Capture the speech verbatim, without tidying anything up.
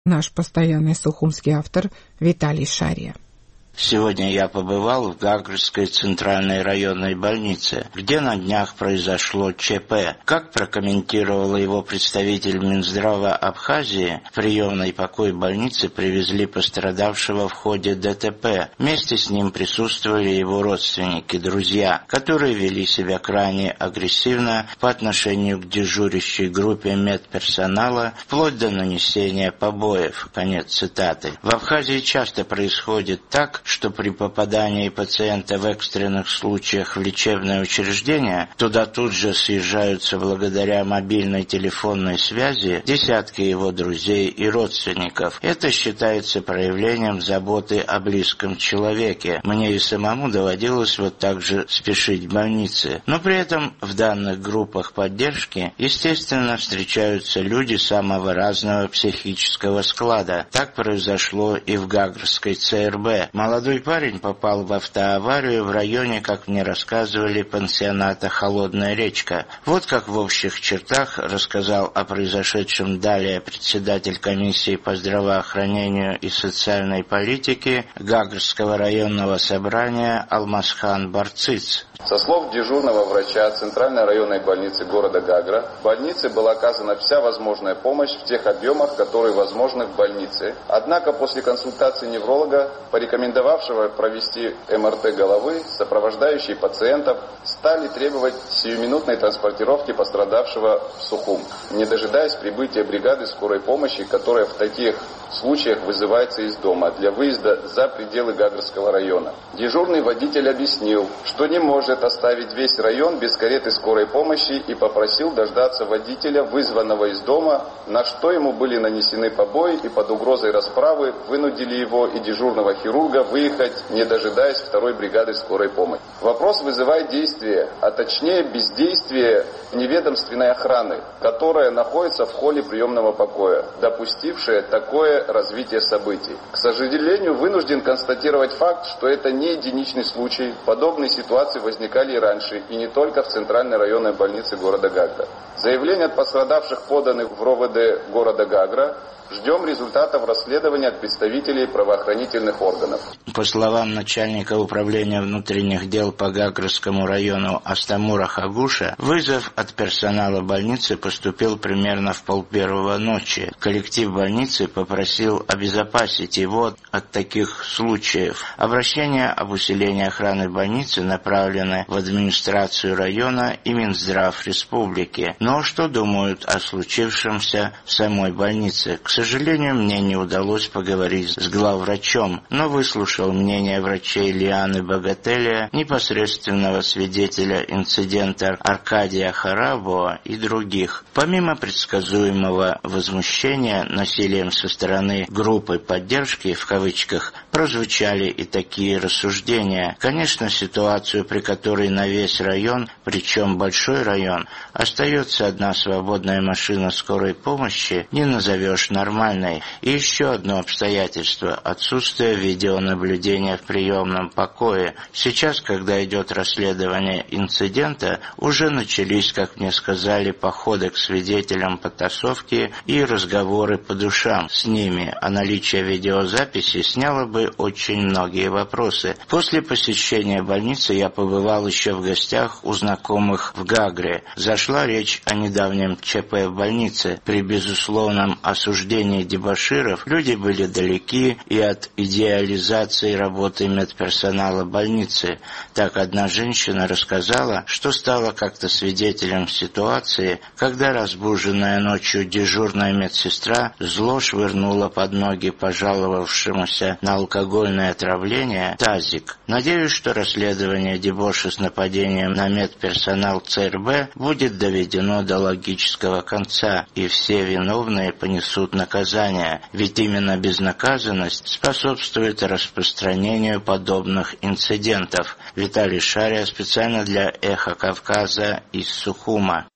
Наш постоянный сухумский автор Виталий Шария. Сегодня я побывал в Гагрской центральной районной больнице, где на днях произошло ЧП. Как прокомментировал его представитель Минздрава Абхазии, в приемный покой больницы привезли пострадавшего в ходе ДТП. Вместе с ним присутствовали его родственники, друзья, которые вели себя крайне агрессивно по отношению к дежурящей группе медперсонала, вплоть до нанесения побоев. Конец цитаты. В Абхазии часто происходит так, что при попадании пациента в экстренных случаях в лечебное учреждение туда тут же съезжаются благодаря мобильной телефонной связи десятки его друзей и родственников. Это считается проявлением заботы о близком человеке. Мне и самому доводилось вот так же спешить в больнице. Но при этом в данных группах поддержки, естественно, встречаются люди самого разного психического склада. Так произошло и в Гагрской ЦРБ. Молодой парень попал в автоаварию в районе, как мне рассказывали, пансионата «Холодная речка». Вот как в общих чертах рассказал о произошедшем далее председатель комиссии по здравоохранению и социальной политике Гагрского районного собрания Алмазхан Барциц. Со слов дежурного врача Центральной районной больницы города Гагра, в больнице была оказана вся возможная помощь в тех объемах, которые возможны в больнице. Однако после консультации невролога, порекомендовавшего провести эм эр тэ головы, сопровождающие пациентов стали требовать сиюминутной транспортировки пострадавшего в Сухум, не дожидаясь прибытия бригады скорой помощи, которая в таких случаях вызывается из дома для выезда за пределы Гагрского района. Дежурный водитель объяснил, что не может оставить весь район без кареты скорой помощи и попросил дождаться водителя, вызванного из дома, на что ему были нанесены побои и под угрозой расправы вынудили его и дежурного хирурга выехать, не дожидаясь второй бригады скорой помощи. Вопрос вызывает действие, а точнее бездействие неведомственной охраны, которая находится в холле приемного покоя, допустившая такое развитие событий. К сожалению, вынужден констатировать факт, что это не единичный случай. Подобные ситуации возникали и раньше, и не только в Центральной районной больнице города Гагра. Заявления от пострадавших поданы в эр о вэ дэ города Гагра. Ждем результатов расследования от представителей правоохранительных органов. По словам начальника управления внутренних дел по Гагрскому району Астамура Хагуша, вызов от персонала больницы поступил примерно в полпервого ночи. Коллектив больницы попросил обезопасить его от таких случаев. Обращения об усилении охраны больницы направлены в администрацию района и Минздрав республики. Но что думают о случившемся в самой больнице? К сожалению, мне не удалось поговорить с главврачом, но выслушал мнение врачей Лианы Богателя, непосредственного свидетеля инцидента Аркадия Харабова и других. Помимо предсказуемого возмущения насилием со стороны группы поддержки, в кавычках, прозвучали и такие рассуждения. Конечно, ситуацию, при которой на весь район, причем большой район, остается одна свободная машина скорой помощи, не назовешь нормальной. И еще одно обстоятельство – отсутствие видеонаблюдения в приемном покое. Сейчас, когда идет расследование инцидента, уже начались, как мне сказали, походы к свидетелям потасовки и разговоры по душам с ними, а наличие видеозаписи сняло бы очень многие вопросы. После посещения больницы я побывал еще в гостях у знакомых в Гагре. Зашла речь о недавнем ЧП в больнице. При безусловном осуждении дебоширов люди были далеки и от идеализации работы медперсонала больницы. Так одна женщина рассказала, что стала как-то свидетелем ситуации, когда разбуженная ночью дежурная медсестра зло швырнула под ноги пожаловавшемуся на алкогольное отравление тазик. Надеюсь, что расследование дебоша с нападением на медперсонал ЦРБ будет доведено до логического конца, и все виновные понесут наказание, ведь именно безнаказанность способствует распространению подобных инцидентов. Виталий Шария специально для «Эхо Кавказа» из Сухума.